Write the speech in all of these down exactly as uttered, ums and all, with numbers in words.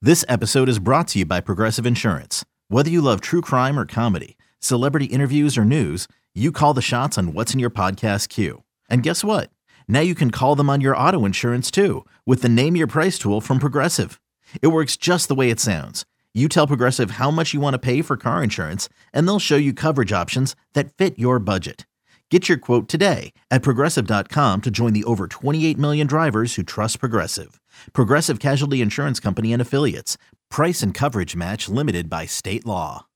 This episode is brought to you by Progressive Insurance. Whether you love true crime or comedy, celebrity interviews or news, you call the shots on what's in your podcast queue. And guess what? Now you can call them on your auto insurance too with the Name Your Price tool from Progressive. It works just the way it sounds. You tell Progressive how much you want to pay for car insurance, and they'll show you coverage options that fit your budget. Get your quote today at progressive dot com to join the over twenty-eight million drivers who trust Progressive. Progressive Casualty Insurance Company and Affiliates. Price and coverage match limited by state law.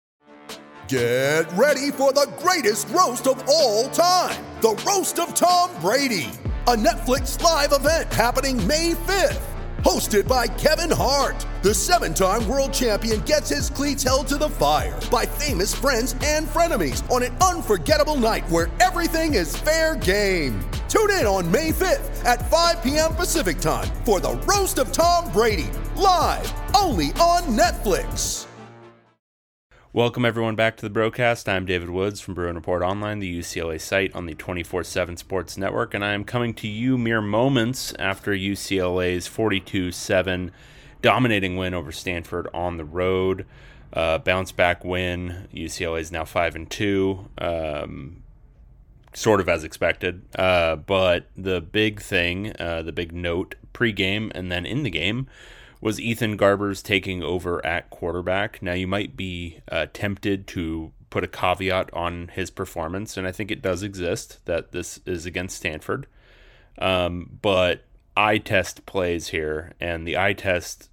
Get ready for the greatest roast of all time, the Roast of Tom Brady, a Netflix live event happening May fifth. Hosted by Kevin Hart, the seven-time world champion gets his cleats held to the fire by famous friends and frenemies on an unforgettable night where everything is fair game. Tune in on May fifth at five p.m. Pacific time for the Roast of Tom Brady, live only on Netflix. Welcome everyone back to the broadcast. I'm David Woods from Bruin Report Online, the U C L A site on the twenty-four seven Sports Network, and I am coming to you mere moments after U C L A's forty-two seven dominating win over Stanford on the road. Uh, bounce back win. U C L A is now five and two, um, sort of as expected. Uh, but the big thing, uh, the big note pregame and then in the game, was Ethan Garbers taking over at quarterback. Now, you might be uh, tempted to put a caveat on his performance, and I think it does exist that this is against Stanford. Um, but eye test plays here, and the eye test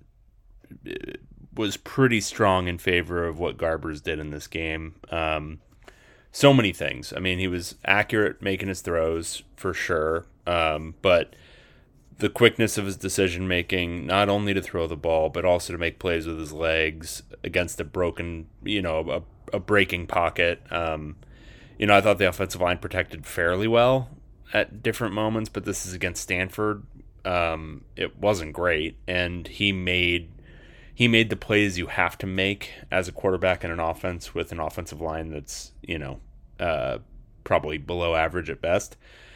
was pretty strong in favor of what Garbers did in this game. Um, so many things. I mean, he was accurate making his throws, for sure, um, but the quickness of his decision-making, not only to throw the ball, but also to make plays with his legs against a broken, you know, a, a breaking pocket. Um, you know, I thought the offensive line protected fairly well at different moments, but this is against Stanford. Um, it wasn't great, and he made he made the plays you have to make as a quarterback in an offense with an offensive line that's, you know, uh, probably below average at best.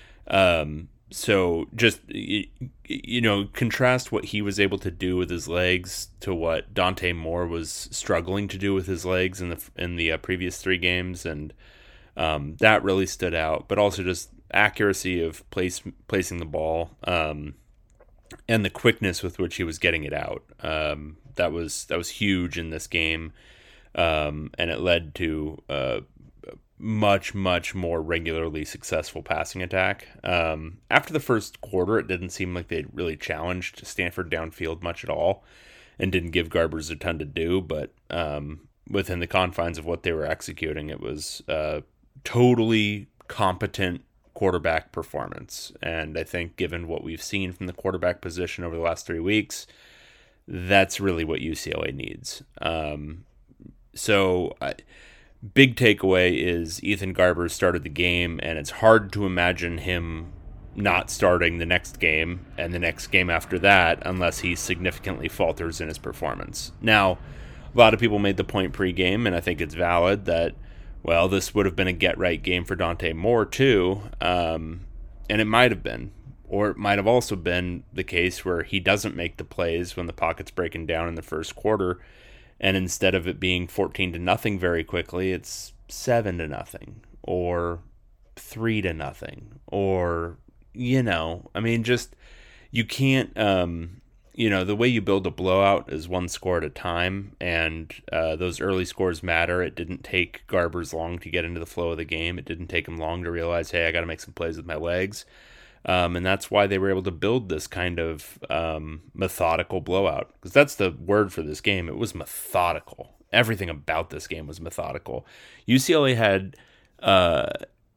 Um So just, you know, contrast what he was able to do with his legs to what Dante Moore was struggling to do with his legs in the in the uh, previous three games, and um, that really stood out. But also just accuracy of place placing the ball, um, and the quickness with which he was getting it out. Um, that was that was huge in this game, um, and it led to Uh, much, much more regularly successful passing attack. Um, after the first quarter, it didn't seem like they really challenged Stanford downfield much at all and didn't give Garbers a ton to do, but um, within the confines of what they were executing, it was uh, totally competent quarterback performance. And I think given what we've seen from the quarterback position over the last three weeks, that's really what U C L A needs. Um, so I Big takeaway is Ethan Garbers started the game, and it's hard to imagine him not starting the next game and the next game after that unless he significantly falters in his performance. Now, a lot of people made the point pregame, and I think it's valid, that, well, this would have been a get-right game for Dante Moore too, um, and it might have been. Or it might have also been the case where he doesn't make the plays when the pocket's breaking down in the first quarter, and instead of it being fourteen to nothing very quickly, it's seven to nothing or three to nothing or, you know, I mean, just, you can't, um, you know, the way you build a blowout is one score at a time, and uh, those early scores matter. It didn't take Garbers long to get into the flow of the game. It didn't take him long to realize, hey, I got to make some plays with my legs. Um, and that's why they were able to build this kind of um, methodical blowout. Because that's the word for this game. It was methodical. Everything about this game was methodical. U C L A had uh,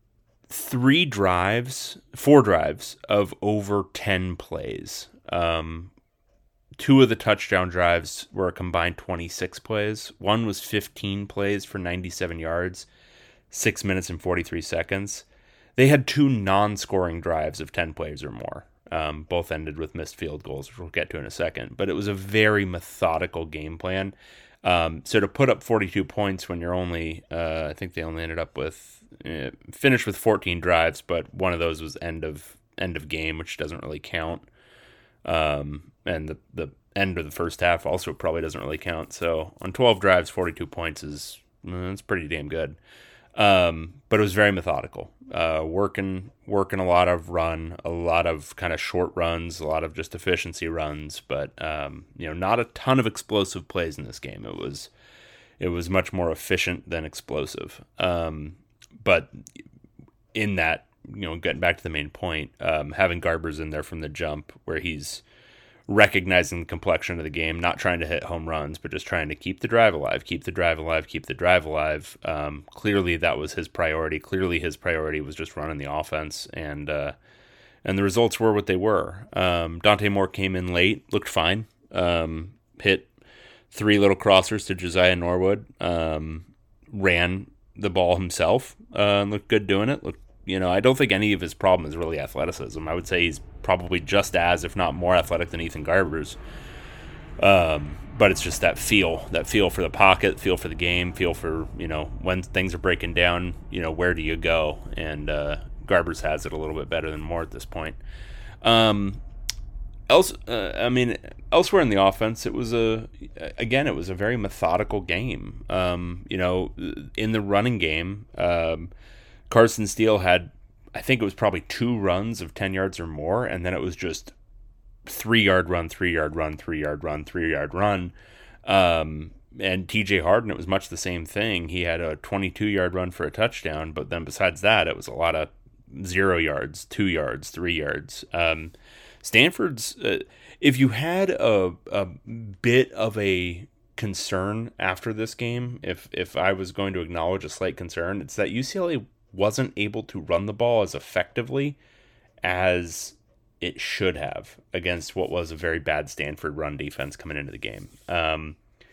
three drives, four drives of over ten plays. Um, two of the touchdown drives were a combined twenty-six plays. One was fifteen plays for ninety-seven yards, six minutes and forty-three seconds. They had two non-scoring drives of ten plays or more. Um, both ended with missed field goals, which we'll get to in a second. But it was a very methodical game plan. Um, so to put up forty-two points when you're only, uh, I think they only ended up with, uh, finished with fourteen drives, but one of those was end of end of game, which doesn't really count. Um, and the, the end of the first half also probably doesn't really count. So on twelve drives, forty-two points is it's pretty damn good. Um, but it was very methodical, uh, working, working a lot of run, a lot of kind of short runs, a lot of just efficiency runs, but, um, you know, not a ton of explosive plays in this game. It was, it was much more efficient than explosive. Um, but in that, you know, getting back to the main point, um, having Garbers in there from the jump where he's recognizing the complexion of the game, not trying to hit home runs, but just trying to keep the drive alive, keep the drive alive, keep the drive alive. Um, clearly that was his priority. Clearly his priority was just running the offense, and uh, and the results were what they were. Um, Dante Moore came in late, looked fine, um, hit three little crossers to Josiah Norwood, um, ran the ball himself, uh, looked good doing it, looked You know, I don't think any of his problem is really athleticism. I would say he's probably just as, if not more athletic than Ethan Garbers. Um, but it's just that feel, that feel for the pocket, feel for the game, feel for, you know, when things are breaking down, you know, where do you go? And uh, Garbers has it a little bit better than Moore at this point. Um, else, uh, I mean, elsewhere in the offense, it was a, again, it was a very methodical game. Um, you know, in the running game, um, Carson Steele had, I think it was probably two runs of ten yards or more, and then it was just three-yard run, three-yard run, three-yard run, three-yard run. Um, and T J Harden, it was much the same thing. He had a twenty-two-yard run for a touchdown, but then besides that, it was a lot of zero yards, two yards, three yards. Um, Stanford's, uh, if you had a, a bit of a concern after this game, if if I was going to acknowledge a slight concern, it's that U C L A wasn't able to run the ball as effectively as it should have against what was a very bad Stanford run defense coming into the game. Um,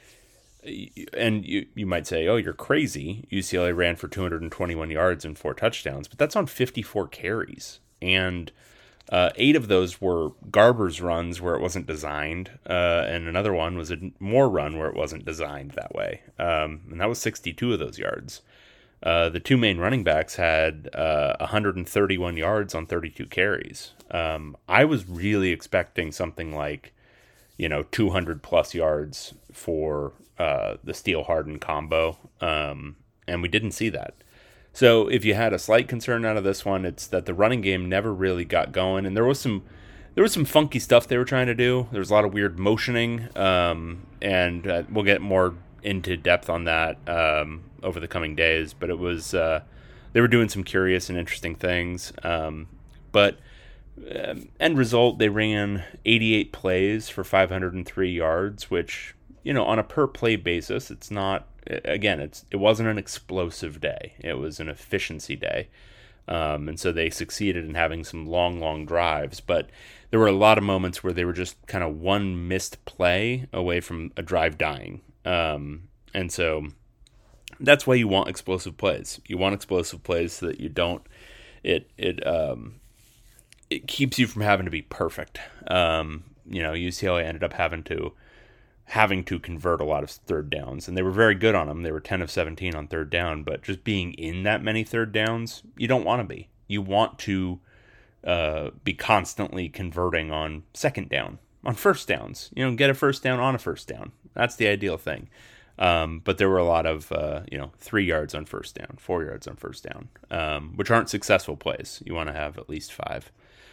and you, you might say, oh, you're crazy. U C L A ran for two hundred twenty-one yards and four touchdowns, but that's on fifty-four carries. And uh, eight of those were Garbers runs where it wasn't designed. Uh, and another one was a Moore run where it wasn't designed that way. Um, and that was sixty-two of those yards. Uh, the two main running backs had uh, one hundred thirty-one yards on thirty-two carries. Um, I was really expecting something like, you know, two hundred plus yards for uh, the Steele-Harden combo, um, and we didn't see that. So if you had a slight concern out of this one, it's that the running game never really got going, and there was some there was some funky stuff they were trying to do. There was a lot of weird motioning, um, and uh, we'll get more into depth on that um, over the coming days, but it was uh, they were doing some curious and interesting things. Um, but um, end result, they ran eighty-eight plays for five hundred three yards, which, you know, on a per play basis, it's not. Again, it's it wasn't an explosive day. It was an efficiency day, um, and so they succeeded in having some long, long drives. But there were a lot of moments where they were just kind of one missed play away from a drive dying. Um, and so that's why you want explosive plays. You want explosive plays so that you don't, it, it, um, it keeps you from having to be perfect. Um, you know, U C L A ended up having to, having to convert a lot of third downs, and they were very good on them. They were ten of seventeen on third down, but just being in that many third downs, you don't want to be. You want to, uh, be constantly converting on second down, on first downs, you know, get a first down on a first down. That's the ideal thing. Um, but there were a lot of, uh, you know, three yards on first down, four yards on first down, um, which aren't successful plays. You want to have at least five.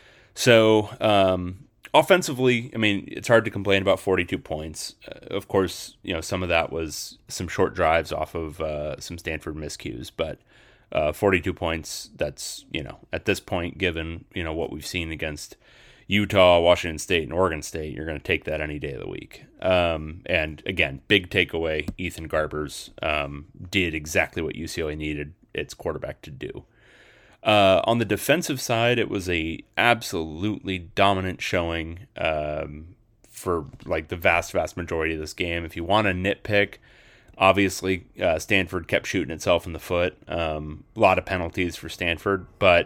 So um, offensively, I mean, it's hard to complain about forty-two points. Uh, of course, you know, some of that was some short drives off of uh, some Stanford miscues, but uh, forty-two points, that's, you know, at this point, given, you know, what we've seen against Utah, Washington State, and Oregon State, you're going to take that any day of the week. Um, and again, big takeaway, Ethan Garbers um, did exactly what U C L A needed its quarterback to do. Uh, on the defensive side, it was a absolutely dominant showing um, for like the vast, vast majority of this game. If you want to nitpick, obviously uh, Stanford kept shooting itself in the foot. Um, a lot of penalties for Stanford, but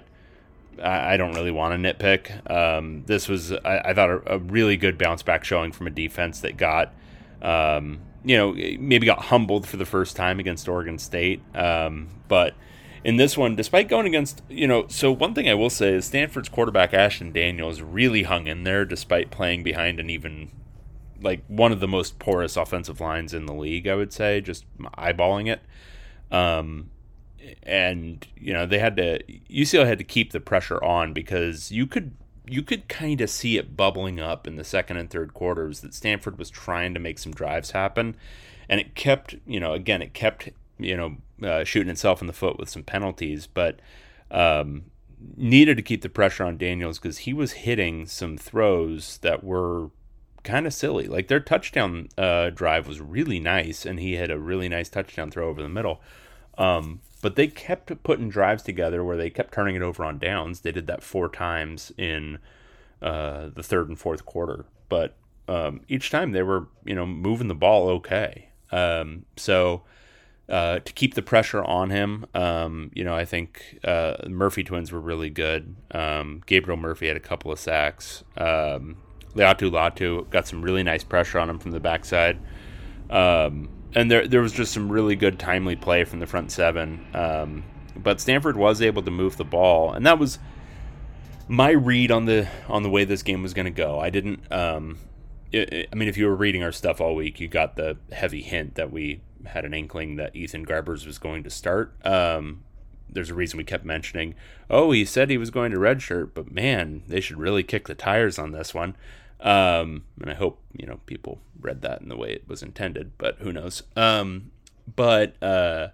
I don't really want to nitpick. Um, this was, I, I thought, a, a really good bounce back showing from a defense that got, um, you know, maybe got humbled for the first time against Oregon State. Um, but in this one, despite going against, you know, so one thing I will say is Stanford's quarterback Ashton Daniels really hung in there despite playing behind an even like one of the most porous offensive lines in the league, I would say, just eyeballing it. Um, and, you know, they had to, U C L A had to keep the pressure on because you could, you could kind of see it bubbling up in the second and third quarters that Stanford was trying to make some drives happen. And it kept, you know, again, it kept, you know, uh, shooting itself in the foot with some penalties, but um, needed to keep the pressure on Daniels because he was hitting some throws that were kind of silly. Like their touchdown uh, drive was really nice, and he had a really nice touchdown throw over the middle. Um, but they kept putting drives together where they kept turning it over on downs. They did that four times in uh, the third and fourth quarter. But um, each time they were, you know, moving the ball okay. Um, so uh, to keep the pressure on him, um, you know, I think uh, Murphy twins were really good. Um, Gabriel Murphy had a couple of sacks. Um, Leatu Latu got some really nice pressure on him from the backside. Um, and there there was just some really good timely play from the front seven. Um, but Stanford was able to move the ball, and that was my read on the on the way this game was going to go. I didn't um, it, it, I mean, if you were reading our stuff all week, you got the heavy hint that we had an inkling that Ethan Garbers was going to start. Um, there's a reason we kept mentioning, oh, he said he was going to redshirt, but man, they should really kick the tires on this one. Um, and I hope, you know, people read that in the way it was intended, but who knows? Um, but, uh,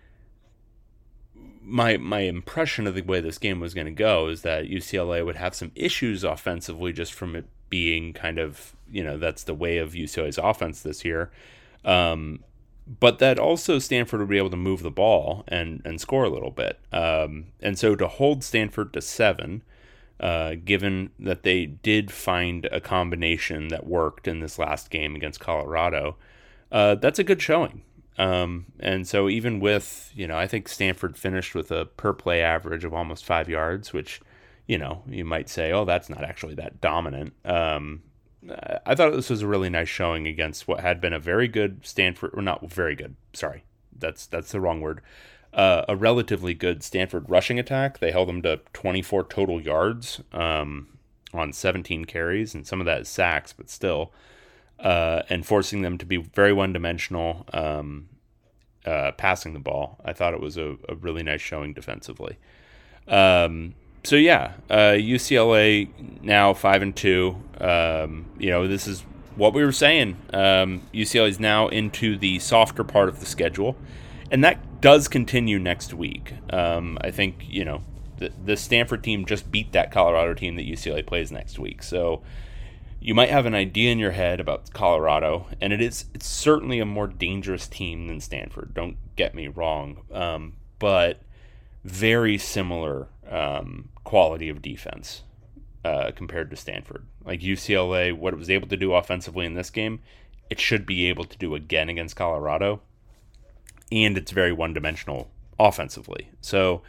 my, my impression of the way this game was going to go is that U C L A would have some issues offensively just from it being kind of, you know, that's the way of U C L A's offense this year. Um, but that also Stanford would be able to move the ball and, and score a little bit. Um, and so to hold Stanford to seven, Uh, given that they did find a combination that worked in this last game against Colorado, uh, that's a good showing. Um, and so even with, you know, I think Stanford finished with a per play average of almost five yards, which, you know, you might say, oh, that's not actually that dominant. Um, I thought this was a really nice showing against what had been a very good Stanford, or not very good, sorry, that's that's the wrong word. Uh, a relatively good Stanford rushing attack. They held them to twenty-four total yards um, on seventeen carries, and some of that is sacks, but still, uh, and forcing them to be very one-dimensional um, uh, passing the ball. I thought it was a, a really nice showing defensively. Um, so yeah, uh, U C L A now five and two. Um, you know, this is what we were saying. Um, U C L A is now into the softer part of the schedule. And that does continue next week. Um, I think, you know, the, the Stanford team just beat that Colorado team that U C L A plays next week. So you might have an idea in your head about Colorado, and it is it's certainly a more dangerous team than Stanford. Don't get me wrong. Um, but very similar um, quality of defense uh, compared to Stanford. Like U C L A, what it was able to do offensively in this game, it should be able to do again against Colorado. And it's very one-dimensional offensively. So,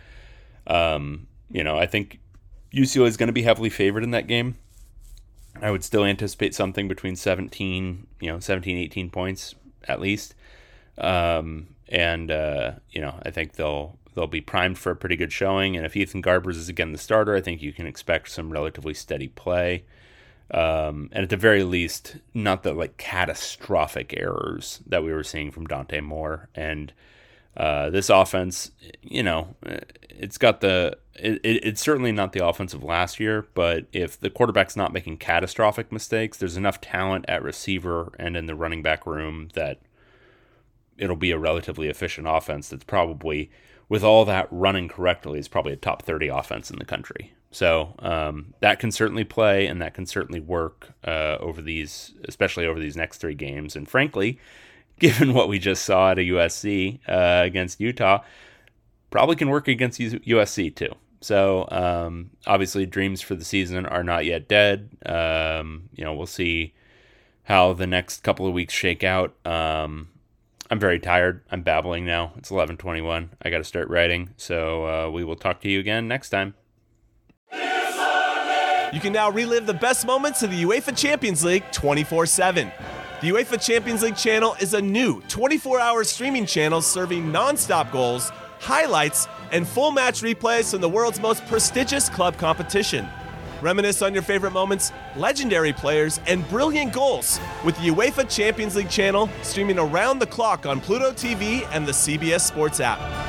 um, you know, I think U C L A is going to be heavily favored in that game. I would still anticipate something between seventeen, you know, seventeen, eighteen points at least. Um, and, uh, you know, I think they'll they'll be primed for a pretty good showing. And if Ethan Garbers is again the starter, I think you can expect some relatively steady play. Um, and at the very least, not the like catastrophic errors that we were seeing from Dante Moore. And uh, this offense, you know, it's got the it, it's certainly not the offense of last year, but if the quarterback's not making catastrophic mistakes, there's enough talent at receiver and in the running back room that it'll be a relatively efficient offense that's probably, with all that running correctly, is probably a top thirty offense in the country. So um, that can certainly play, and that can certainly work uh, over these, especially over these next three games. And frankly, given what we just saw at a U S C uh, against Utah, probably can work against U S C too. So um, obviously, dreams for the season are not yet dead. Um, you know, we'll see how the next couple of weeks shake out. Um, I'm very tired. I'm babbling now. It's eleven twenty-one. I got to start writing. So uh, we will talk to you again next time. You can now relive the best moments of the UEFA Champions League twenty-four seven. The UEFA Champions League channel is a new twenty-four hour streaming channel serving non-stop goals, highlights, and full match replays from the world's most prestigious club competition. Reminisce on your favorite moments, legendary players, and brilliant goals with the UEFA Champions League channel streaming around the clock on Pluto T V and the C B S Sports app.